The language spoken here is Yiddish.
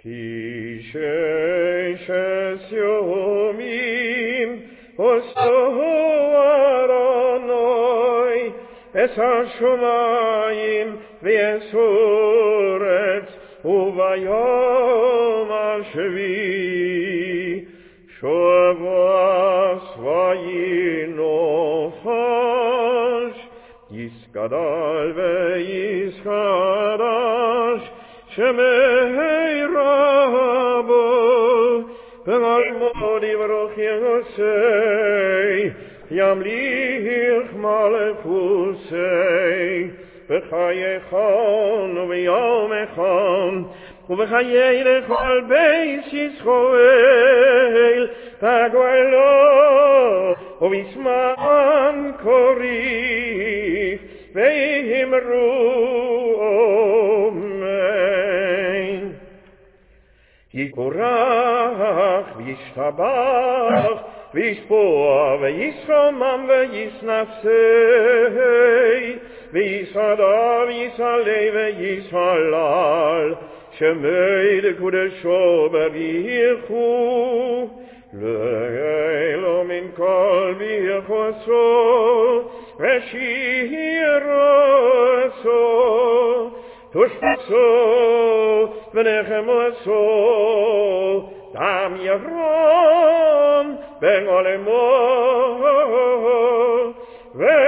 כי שש יומים עשו אדוני את השמים ואת הארץ וביום השביעי שבוע וינוחש יסגדל ויסחדש שמי רבו במלמוד יברוך יוסי ימליך מלכוסי בחייכם וביומכם ובחיי לכל בית ישראל תגואלו ובשמן קוריך ואמרו אמן יבורך וישתבח וישפוע וישחומם וישנפשי וישעדה וישעלה וישעלל שמי לקודשו בריחו לאלו מן כל ביחוסו ושירוסו תושפסו ונחמוסו דם ירום בן עולמו